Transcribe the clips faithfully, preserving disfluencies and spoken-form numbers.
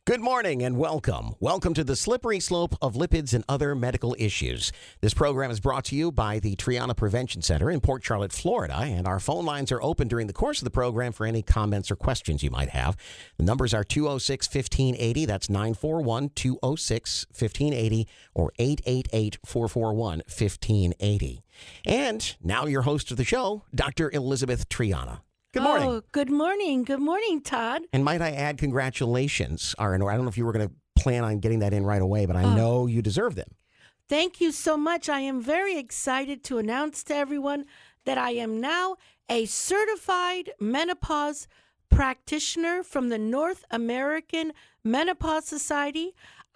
Good morning and welcome. Welcome to the slippery slope of lipids and other medical issues. This program is brought to you by the Triana Prevention Center in Port Charlotte, Florida, and our phone lines are open during the course of the program for any comments or questions you might have. The numbers are two oh six, fifteen eighty, that's nine four one, two oh six, fifteen eighty, or eight eight eight, four four one, fifteen eighty. And now your host of the show, Doctor Elizabeth Triana. Good morning. Oh, good morning. Good morning, Todd. And might I add, congratulations, Aranor. I don't know if you were going to plan on getting that in right away, but I Oh. know you deserve them. Thank you so much. I am very excited to announce to everyone that I am now a certified menopause practitioner from the North American Menopause Society.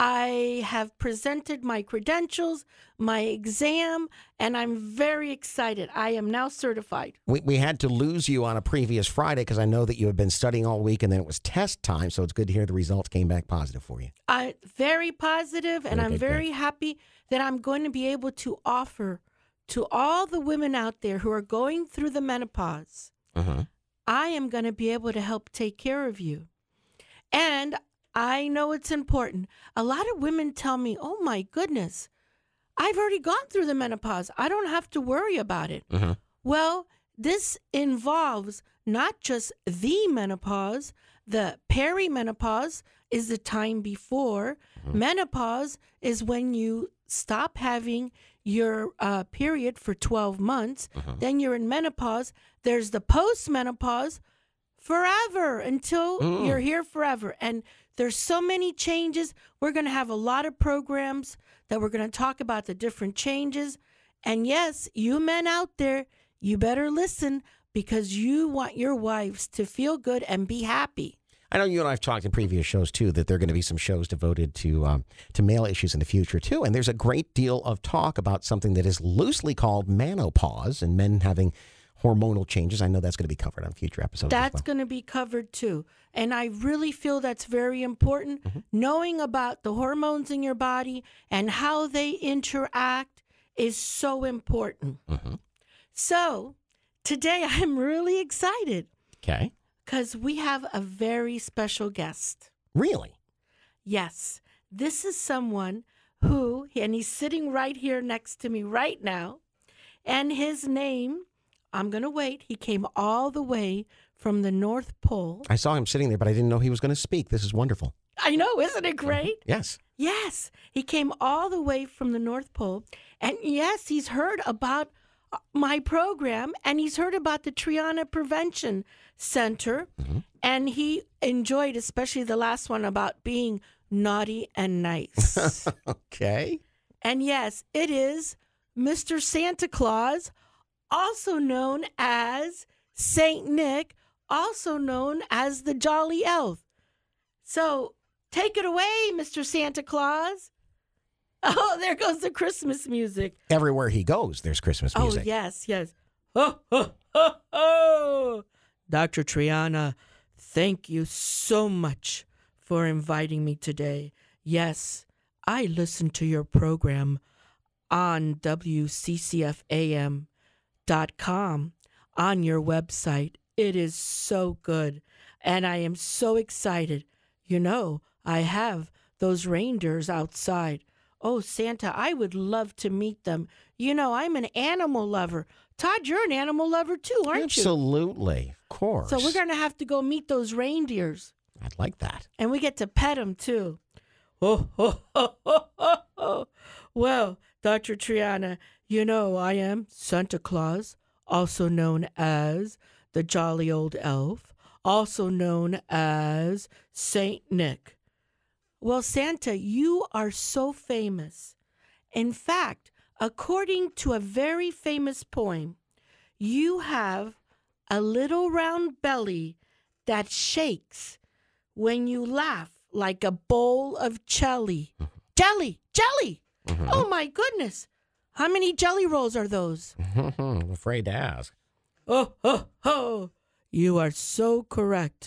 I have presented my credentials, my exam, and I'm very excited. I am now certified. We, we had to lose you on a previous Friday because I know that you had been studying all week and then it was test time, so it's good to hear the results came back positive for you. I very positive, and Good, I'm good, very happy that I'm going to be able to offer to all the women out there who are going through the menopause, Uh-huh. I am going to be able to help take care of you. And I know it's important. A lot of women tell me, oh my goodness, I've already gone through the menopause. I don't have to worry about it. Uh-huh. Well, this involves not just the menopause, the perimenopause is the time before. Mm-hmm. Menopause is when you stop having your uh, period for twelve months. Uh-huh. Then you're in menopause. There's the postmenopause forever until Mm. you're here forever. And there's so many changes. We're going to have a lot of programs that we're going to talk about the different changes. And yes, you men out there, you better listen because you want your wives to feel good and be happy. I know you and I have talked in previous shows, too, that there are going to be some shows devoted to um, to male issues in the future, too. And there's a great deal of talk about something that is loosely called menopause and men having hormonal changes. I know that's going to be covered on future episodes. That's as well. going to be covered too. And I really feel that's very important. Mm-hmm. Knowing about the hormones in your body and how they interact is so important. Mm-hmm. So today I'm really excited Okay. because we have a very special guest. Really? Yes, this is someone who, and he's sitting right here next to me right now, and his name, I'm going to wait, he came all the way from the North Pole. I saw him sitting there, but I didn't know he was going to speak. This is wonderful. I know, isn't it great? Yes. Yes, he came all the way from the North Pole, and yes, he's heard about my program, and he's heard about the Triana Prevention Center, Mm-hmm. and he enjoyed especially the last one about being naughty and nice. Okay. And yes, it is Mister Santa Claus, also known as Saint Nick, also known as the Jolly Elf. So take it away, Mister Santa Claus. Oh, there goes the Christmas music. Everywhere he goes, there's Christmas music. Oh, yes, yes. Ho, ho, ho, ho. Doctor Triana, thank you so much for inviting me today. Yes, I listened to your program on W C C F A M dot com on your website. It is so good, and I am so excited. You know, I have those reindeers outside. Oh, Santa, I would love to meet them. You know, I'm an animal lover. Todd, you're an animal lover too, aren't Absolutely. Of course. you? So we're going to have to go meet those reindeers. I'd like that. And we get to pet them too. Oh, oh, oh, oh, oh, oh. Well, Doctor Triana, you know I am Santa Claus, also known as the Jolly Old Elf, also known as Saint Nick. Well, Santa, you are so famous. In fact, according to a very famous poem, you have a little round belly that shakes when you laugh like a bowl of jelly. Jelly, jelly. Mm-hmm. Oh, my goodness. How many jelly rolls are those? I'm afraid to ask. Oh, oh, oh. You are so correct.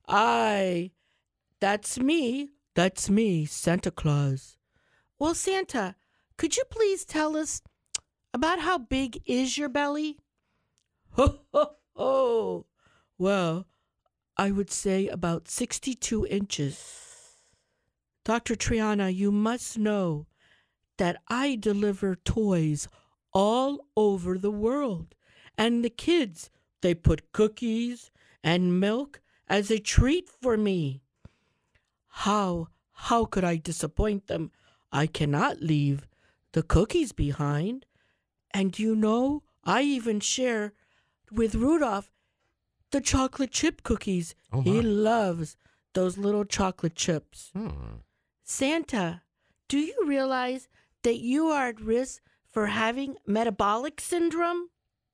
I, that's me. That's me, Santa Claus. Well, Santa, could you please tell us about how big is your belly? Ho, ho, ho. Well, I would say about sixty-two inches. Doctor Triana, you must know that I deliver toys all over the world. And the kids, they put cookies and milk as a treat for me. How, how could I disappoint them? I cannot leave the cookies behind. And you know, I even share with Rudolph the chocolate chip cookies. Oh, he my. loves those little chocolate chips. Hmm. Santa, do you realize that you are at risk for having metabolic syndrome?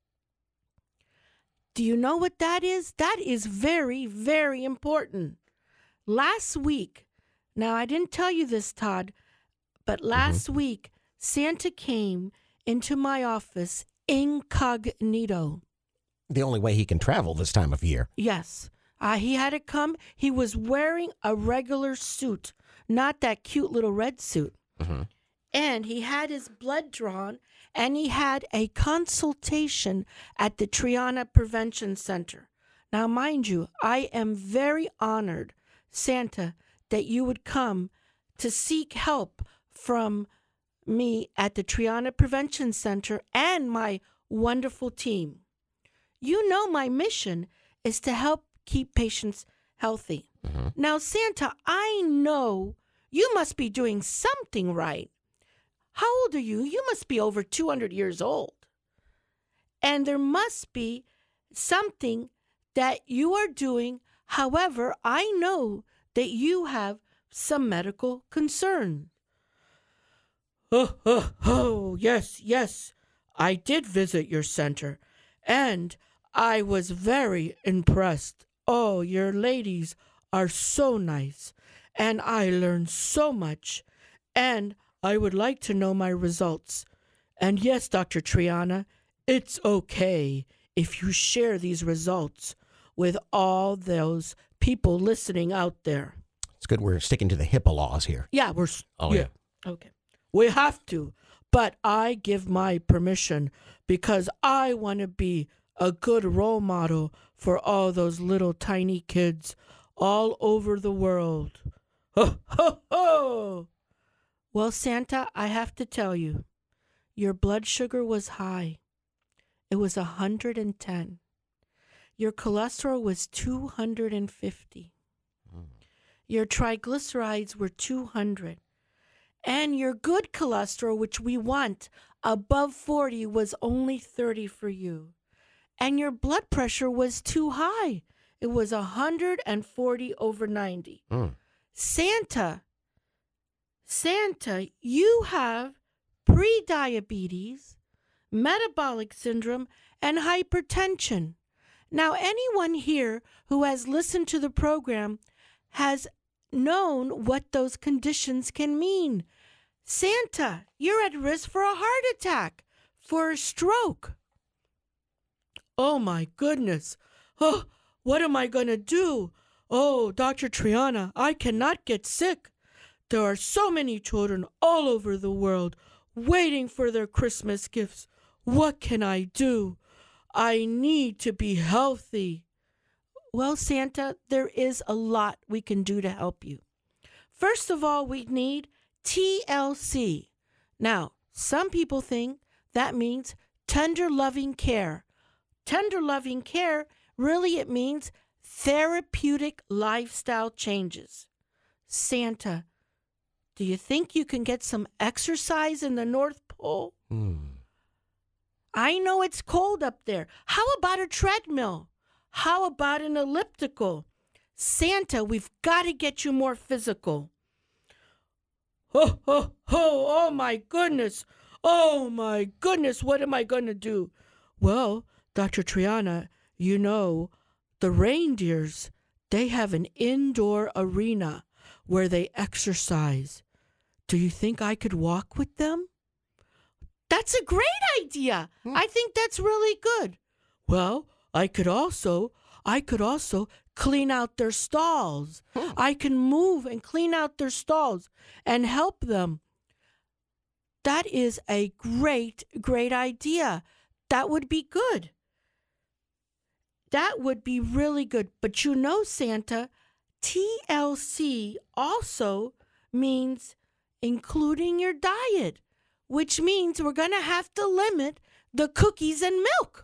Do you know what that is? That is very, very important. Last week, now I didn't tell you this, Todd, but last mm-hmm. week, Santa came into my office incognito. The only way he can travel this time of year. Yes. Uh, he had to come. He was wearing a regular suit, not that cute little red suit. Mm-hmm. And he had his blood drawn, and he had a consultation at the Triana Prevention Center. Now, mind you, I am very honored, Santa, that you would come to seek help from me at the Triana Prevention Center and my wonderful team. You know my mission is to help keep patients healthy. Mm-hmm. Now, Santa, I know you must be doing something right. How old are you? You must be over two hundred years old. And there must be something that you are doing. However, I know that you have some medical concern. Oh, oh, oh, yes, yes. I did visit your center, and I was very impressed. Oh, your ladies are so nice, and I learned so much, and I would like to know my results. And yes, Doctor Triana, it's okay if you share these results with all those people listening out there. It's good we're sticking to the HIPAA laws here. Yeah, we're... Oh, yeah. yeah. Okay. We have to, but I give my permission because I want to be a good role model for all those little tiny kids all over the world. Ho, ho, ho! Well, Santa, I have to tell you, your blood sugar was high. It was one hundred ten. Your cholesterol was two hundred fifty. Mm. Your triglycerides were two hundred. And your good cholesterol, which we want above forty, was only thirty for you. And your blood pressure was too high. It was one hundred forty over ninety. Mm. Santa, Santa, you have prediabetes, metabolic syndrome, and hypertension. Now, anyone here who has listened to the program has known what those conditions can mean. Santa, you're at risk for a heart attack, for a stroke. Oh, my goodness. Oh, what am I going to do? Oh, Doctor Triana, I cannot get sick. There are so many children all over the world waiting for their Christmas gifts. What can I do? I need to be healthy. Well, Santa, there is a lot we can do to help you. First of all, we need T L C. Now, some people think that means tender loving care. Tender loving care, really it means therapeutic lifestyle changes. Santa, do you think you can get some exercise in the North Pole? Mm. I know it's cold up there. How about a treadmill? How about an elliptical? Santa, we've got to get you more physical. Oh, oh, oh, oh, my goodness. Oh, my goodness, what am I going to do? Well, Doctor Triana, you know, the reindeers, they have an indoor arena where they exercise. Do you think I could walk with them? That's a great idea. Hmm. I think that's really good. Well, I could also, I could also clean out their stalls. Hmm. I can move and clean out their stalls and help them. That is a great, great idea. That would be good. That would be really good. But you know, Santa, T L C also means including your diet, which means we're going to have to limit the cookies and milk.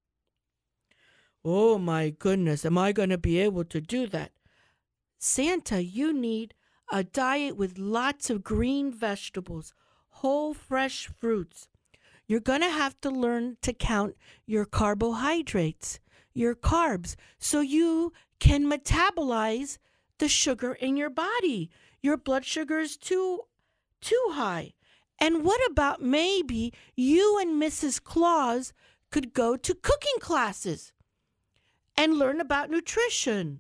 Oh my goodness, am I going to be able to do that? Santa, you need a diet with lots of green vegetables, whole fresh fruits. You're going to have to learn to count your carbohydrates, your carbs, so you can metabolize the sugar in your body. Your blood sugar is too, too high. And what about maybe you and Missus Claus could go to cooking classes and learn about nutrition?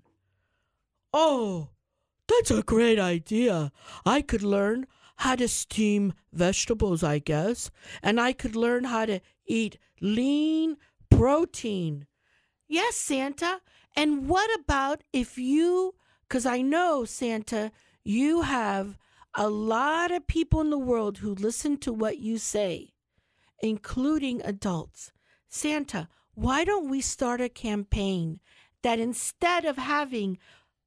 Oh, that's a great idea. I could learn how to steam vegetables, I guess, and I could learn how to eat lean protein. Yes, Santa. And what about if you, because I know, Santa, you have a lot of people in the world who listen to what you say, including adults. Santa, why don't we start a campaign that instead of having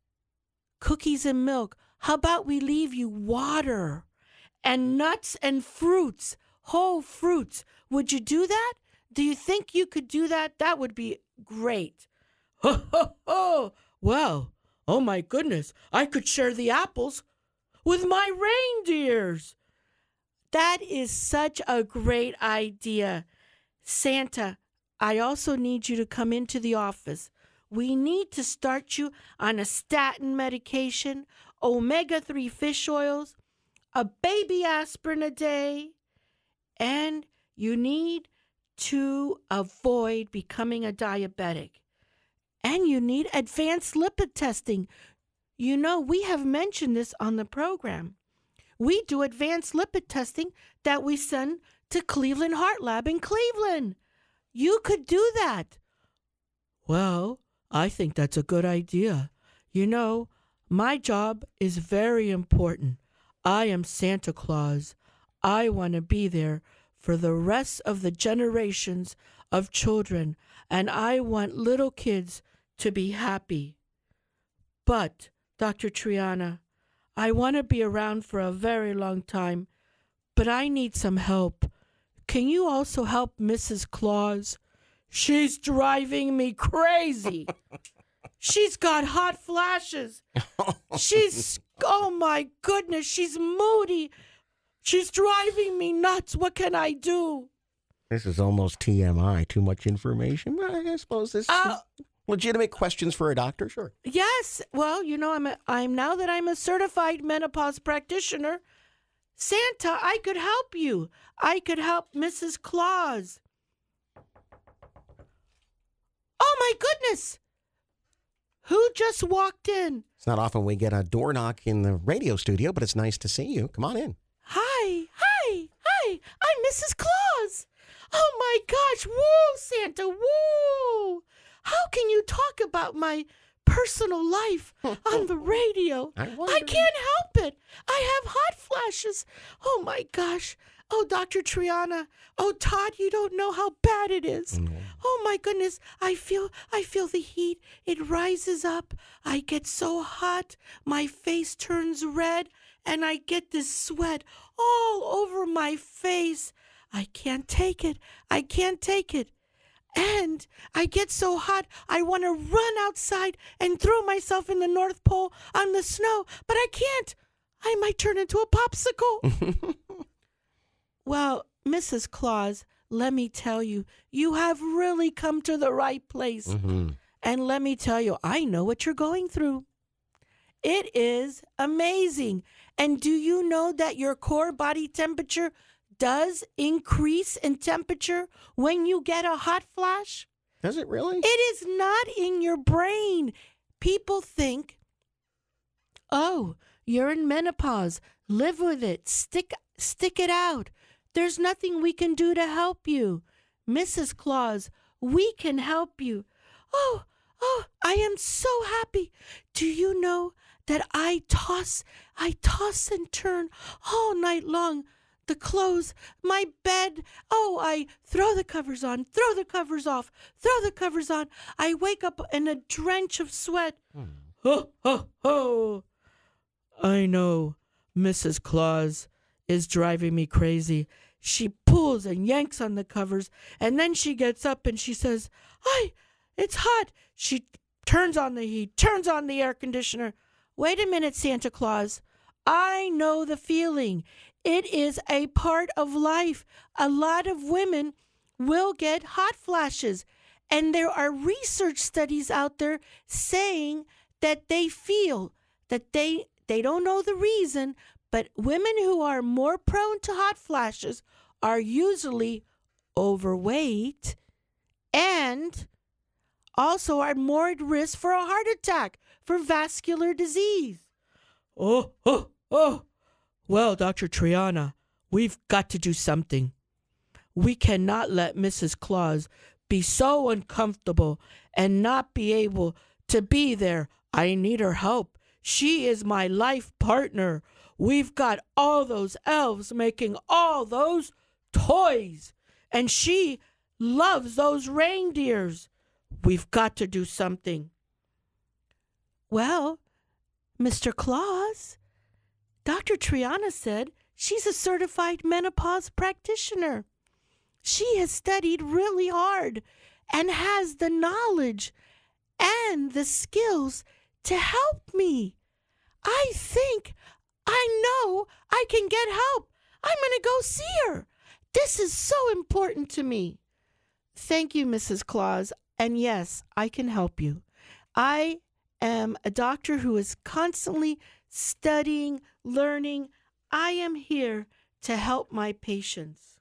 cookies and milk, how about we leave you water and nuts and fruits, whole fruits? Would you do that? Do you think you could do that? That would be great. Ho, ho, ho. Well, oh my goodness, I could share the apples with my reindeers. That is such a great idea. Santa, I also need you to come into the office. We need to start you on a statin medication, omega three fish oils, a baby aspirin a day, and you need to avoid becoming a diabetic. And you need advanced lipid testing. You know, we have mentioned this on the program. We do advanced lipid testing that we send to Cleveland Heart Lab in Cleveland. You could do that. Well, I think that's a good idea. You know, my job is very important. I am Santa Claus. I want to be there for the rest of the generations of children, and I want little kids to be happy. But, Doctor Triana, I want to be around for a very long time, but I need some help. Can you also help Missus Claus? She's driving me crazy. She's got hot flashes. She's, oh my goodness, she's moody. She's driving me nuts. What can I do? This is almost T M I, too much information. Well, I suppose this Uh, is legitimate questions for a doctor, sure. Yes. Well, you know, I'm a, I'm now that I'm a certified menopause practitioner, Santa, I could help you. I could help Missus Claus. Oh my goodness. Who just walked in? It's not often we get a door knock in the radio studio, but it's nice to see you. Come on in. Hi, hi, hi. I'm Missus Claus. Oh my gosh. Woo, Santa, woo. How can you talk about my personal life on the radio? I I wonder. can't help it. I have hot flashes. Oh my gosh. Oh, Doctor Triana. Oh, Todd, you don't know how bad it is. No. Oh my goodness. I feel I feel the heat. It rises up. I get so hot. My face turns red and I get this sweat all over my face. I can't take it. I can't take it. And I get so hot, I want to run outside and throw myself in the North Pole on the snow, but I can't. I might turn into a popsicle. Well, Missus Claus, let me tell you, you have really come to the right place. Mm-hmm. And let me tell you, I know what you're going through. It is amazing. And do you know that your core body temperature does increase in temperature when you get a hot flash? Does it really? It is not in your brain. People think, oh, you're in menopause. Live with it. Stick, stick it out. There's nothing we can do to help you. Missus Claus, we can help you. Oh, oh, I am so happy. Do you know that I toss, I toss and turn all night long? The clothes, my bed. Oh, I throw the covers on, throw the covers off, throw the covers on. I wake up in a drench of sweat. Hmm. Ho, ho, ho. I know. Missus Claus is driving me crazy. She pulls and yanks on the covers, and then she gets up and she says, "Ay, it's hot." She turns on the heat, turns on the air conditioner. Wait a minute, Santa Claus. I know the feeling. It is a part of life. A lot of women will get hot flashes, and there are research studies out there saying that they feel that they they don't know the reason, but women who are more prone to hot flashes are usually overweight and also are more at risk for a heart attack, for vascular disease. Oh, oh, oh. Well, Doctor Triana, we've got to do something. We cannot let Missus Claus be so uncomfortable and not be able to be there. I need her help. She is my life partner. We've got all those elves making all those toys, and she loves those reindeers. We've got to do something. Well, Mister Claus, Doctor Triana said she's a certified menopause practitioner. She has studied really hard and has the knowledge and the skills to help me. I think I know I can get help. I'm going to go see her. This is so important to me. Thank you, Missus Claus. And yes, I can help you. I am a doctor who is constantly studying, learning. I am here to help my patients.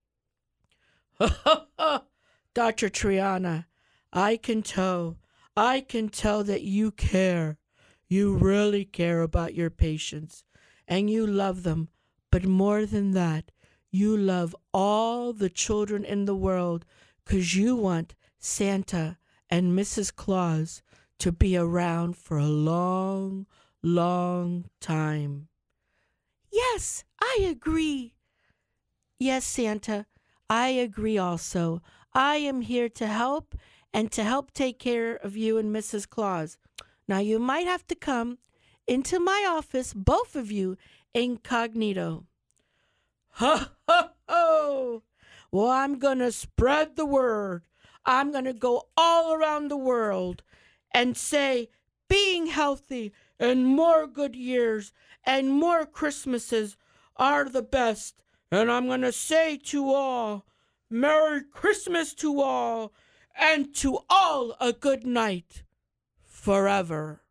Doctor Triana, I can tell. I can tell that you care. You really care about your patients, and you love them. But more than that, you love all the children in the world because you want Santa and Missus Claus to be around for a long, long time. Yes, I agree. Yes, Santa, I agree also. I am here to help and to help take care of you and Missus Claus. Now, you might have to come into my office, both of you, incognito. Ho, ho, ho! Well, I'm going to spread the word. I'm going to go all around the world and say being healthy and more good years and more Christmases are the best. And I'm going to say to all, Merry Christmas to all, and to all a good night forever.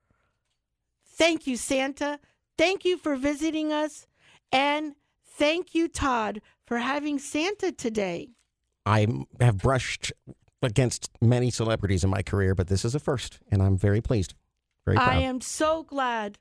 Thank you, Santa. Thank you for visiting us. And thank you, Todd, for having Santa today. I have brushed against many celebrities in my career, but this is a first, and I'm very pleased. Very proud. I am so glad.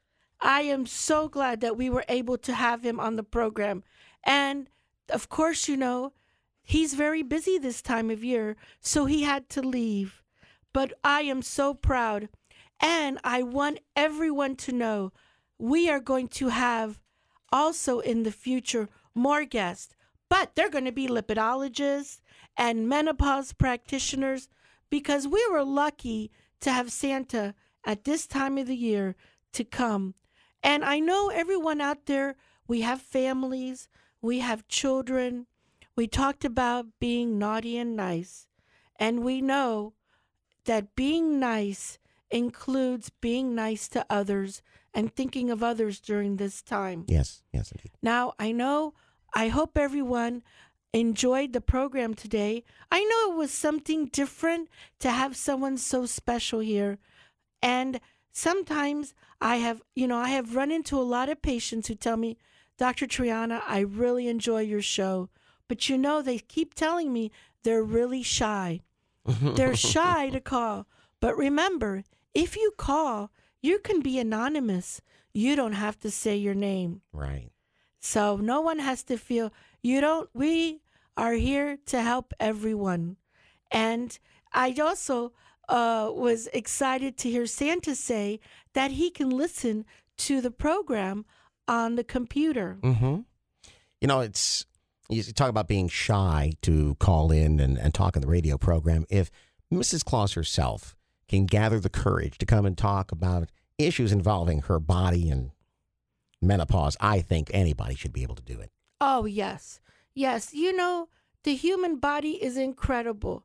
I am so glad that we were able to have him on the program. And, of course, you know, he's very busy this time of year, so he had to leave. But I am so proud. And I want everyone to know we are going to have also in the future more guests. But they're going to be lipidologists and menopause practitioners because we were lucky to have Santa at this time of the year to come. And I know everyone out there, we have families, we have children. We talked about being naughty and nice. And we know that being nice includes being nice to others and thinking of others during this time. Yes, yes, indeed. Now, I know, I hope everyone enjoyed the program today. I know it was something different to have someone so special here. And sometimes I have, you know, I have run into a lot of patients who tell me, Doctor Triana, I really enjoy your show. But, you know, they keep telling me they're really shy. They're shy to call. But remember, if you call, you can be anonymous. You don't have to say your name. Right. So no one has to feel, you don't, we are here to help everyone. And I also uh, was excited to hear Santa say that he can listen to the program on the computer. Mm-hmm. You know, it's, you talk about being shy to call in and, and talk on the radio program. If Missus Claus herself can gather the courage to come and talk about issues involving her body and menopause, I think anybody should be able to do it. Oh, yes. Yes. You know, the human body is incredible.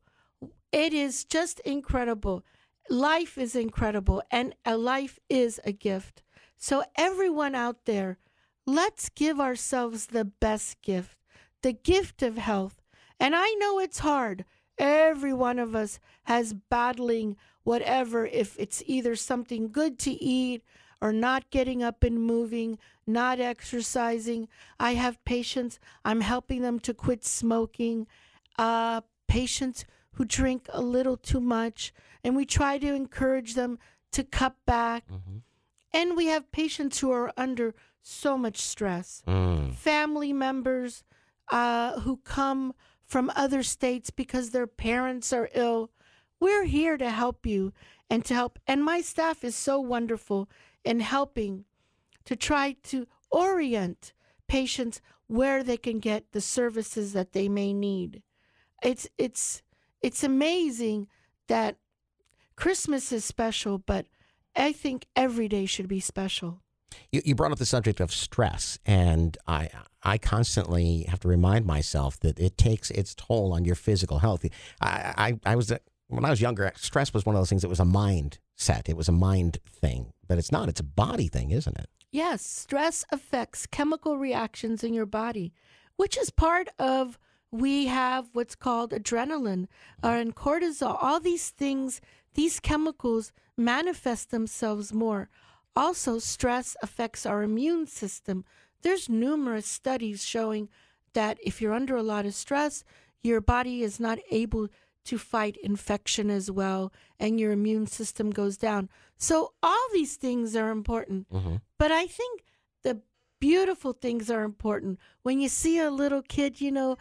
It is just incredible. Life is incredible, and a life is a gift. So everyone out there, let's give ourselves the best gift, the gift of health. And I know it's hard. Every one of us has battling whatever, if it's either something good to eat or not getting up and moving, not exercising. I have patients, I'm helping them to quit smoking, uh, patients who drink a little too much, and we try to encourage them to cut back. Mm-hmm. And we have patients who are under so much stress. Mm. Family members uh, who come from other states because their parents are ill. We're here to help you and to help. And my staff is so wonderful in helping to try to orient patients where they can get the services that they may need. It's it's it's amazing that Christmas is special, but I think every day should be special. You, you brought up the subject of stress, and I I constantly have to remind myself that it takes its toll on your physical health. I I, I was when I was younger, stress was one of those things that was a mindset. It was a mind thing, but it's not. It's a body thing, isn't it? Yes, stress affects chemical reactions in your body, which is part of, we have what's called adrenaline uh, and cortisol. All these things, these chemicals manifest themselves more. Also, stress affects our immune system. There's numerous studies showing that if you're under a lot of stress, your body is not able to fight infection as well, and your immune system goes down. So all these things are important. Mm-hmm. But I think the beautiful things are important. When you see a little kid, you know,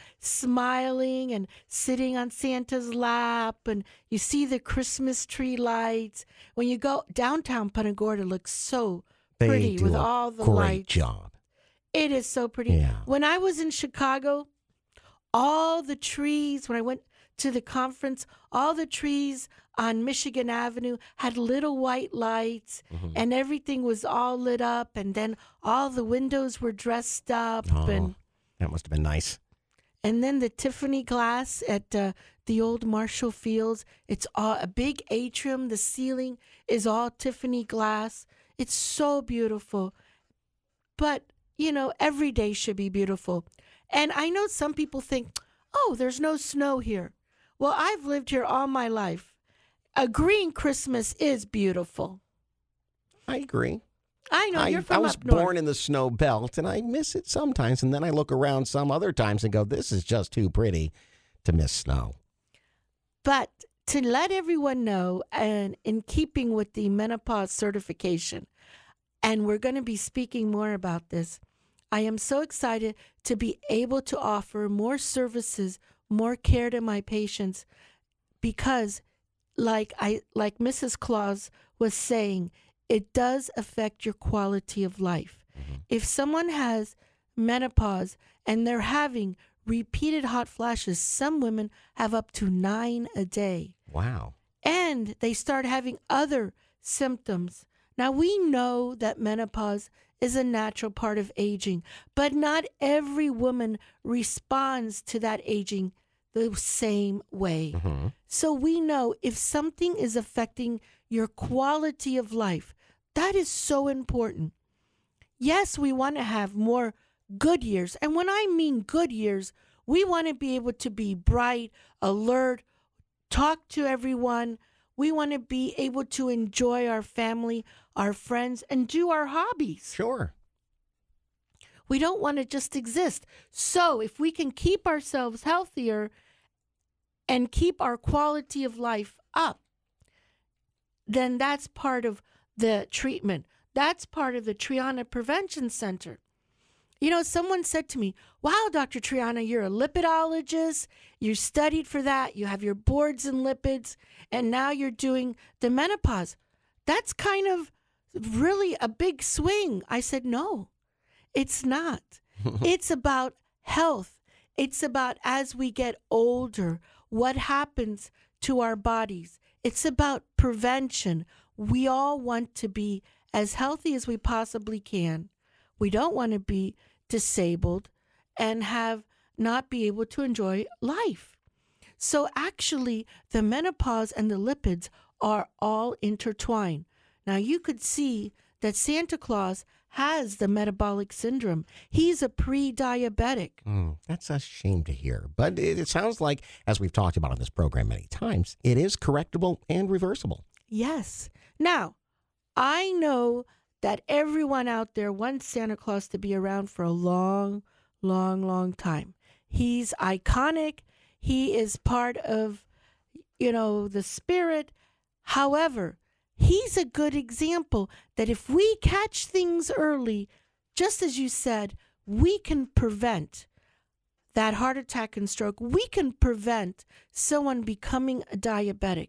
smiling and sitting on Santa's lap, and you see the Christmas tree lights. When you go downtown, Punta Gorda looks so they pretty do with a all the great lights. Job. It is so pretty. Yeah. When I was in Chicago, all the trees, when I went to the conference, all the trees on Michigan Avenue had little white lights, mm-hmm. and everything was all lit up, and then all the windows were dressed up. Oh, and that must have been nice. And then the Tiffany glass at uh, the old Marshall Fields, it's all a big atrium. The ceiling is all Tiffany glass. It's so beautiful. But, you know, every day should be beautiful. And I know some people think, oh, there's no snow here. Well, I've lived here all my life. A green Christmas is beautiful. I agree. I know, you're I, from I was up north. born in the snow belt, and I miss it sometimes. And then I look around some other times and go, this is just too pretty to miss snow. But to let everyone know, and in keeping with the menopause certification, and we're going to be speaking more about this, I am so excited to be able to offer more services, more care to my patients, because like I like Missus Claus was saying, it does affect your quality of life. Mm-hmm. If someone has menopause and they're having repeated hot flashes, some women have up to nine a day. Wow. And they start having other symptoms. Now, we know that menopause is a natural part of aging, but not every woman responds to that aging the same way. Mm-hmm. So we know if something is affecting your quality of life, that is so important. Yes, we want to have more good years. And when I mean good years, we want to be able to be bright, alert, talk to everyone. We want to be able to enjoy our family, our friends, and do our hobbies. Sure. We don't want to just exist. So if we can keep ourselves healthier and keep our quality of life up, then that's part of the treatment. That's part of the Triana Prevention Center. You know, someone said to me, wow, Doctor Triana, you're a lipidologist. You studied for that. You have your boards in lipids, and now you're doing the menopause. That's kind of really a big swing. I said, no, it's not. It's about health. It's about, as we get older, what happens to our bodies. It's about prevention. We all want to be as healthy as we possibly can. We don't want to be disabled and have not be able to enjoy life. So actually, the menopause and the lipids are all intertwined. Now, you could see that Santa Claus has the metabolic syndrome. He's a pre-diabetic. Mm, that's a shame to hear. But it, it sounds like, as we've talked about on this program many times, it is correctable and reversible. Yes. Now, I know that everyone out there wants Santa Claus to be around for a long, long, long time. He's iconic. He is part of, you know, the spirit. However, he's a good example that if we catch things early, just as you said, we can prevent that heart attack and stroke. We can prevent someone becoming a diabetic.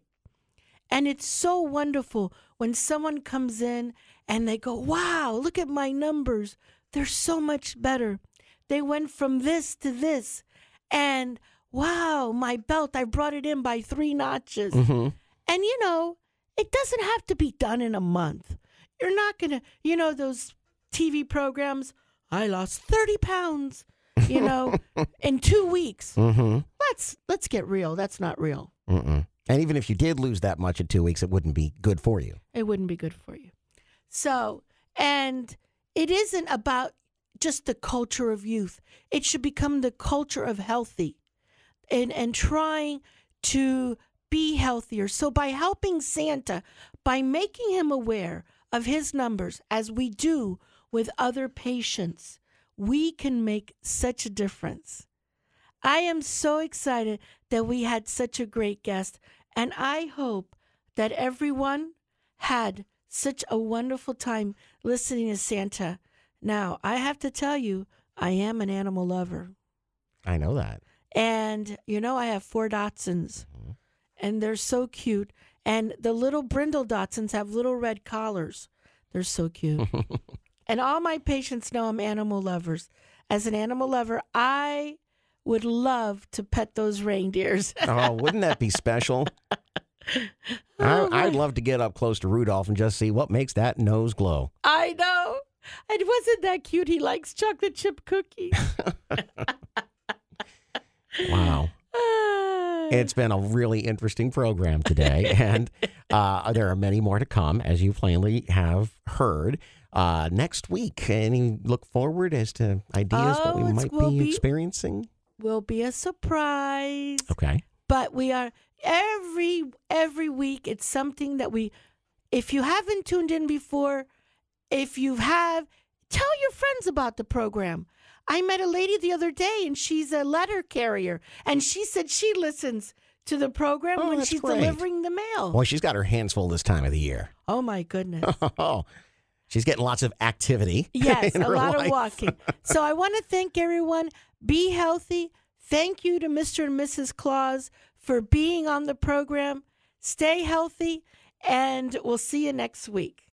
And it's so wonderful when someone comes in and they go, wow, look at my numbers. They're so much better. They went from this to this. And wow, my belt, I brought it in by three notches. Mm-hmm. And, you know, it doesn't have to be done in a month. You're not going to, you know, those T V programs, I lost thirty pounds, you know, in two weeks. Mm-hmm. Let's let's get real. That's not real. Mm-mm. And even if you did lose that much in two weeks, it wouldn't be good for you. It wouldn't be good for you. So, and it isn't about just the culture of youth. It should become the culture of healthy and, and trying to be healthier. So by helping Santa, by making him aware of his numbers, as we do with other patients, we can make such a difference. I am so excited that we had such a great guest, and I hope that everyone had such a wonderful time listening to Santa. Now, I have to tell you, I am an animal lover. I know that. And, you know, I have four Dachshunds, mm-hmm. and they're so cute. And the little brindle Dachshunds have little red collars. They're so cute. And all my patients know I'm animal lovers. As an animal lover, I would love to pet those reindeers. Oh, wouldn't that be special? Oh, I, I'd love to get up close to Rudolph and just see what makes that nose glow. I know. And wasn't that cute? He likes chocolate chip cookies. Wow. It's been a really interesting program today, and uh, there are many more to come, as you plainly have heard. Uh, next week, any look forward as to ideas oh, what we might will be, be experiencing? Will be a surprise. Okay. But we are every every week. It's something that we. If you haven't tuned in before, if you have, tell your friends about the program. I met a lady the other day, and she's a letter carrier, and she said she listens to the program oh, when she's great. delivering the mail. Well, she's got her hands full this time of the year. Oh, my goodness. Oh, she's getting lots of activity. Yes, a lot life. of walking. So I want to thank everyone. Be healthy. Thank you to Mister and Missus Claus for being on the program. Stay healthy, and we'll see you next week.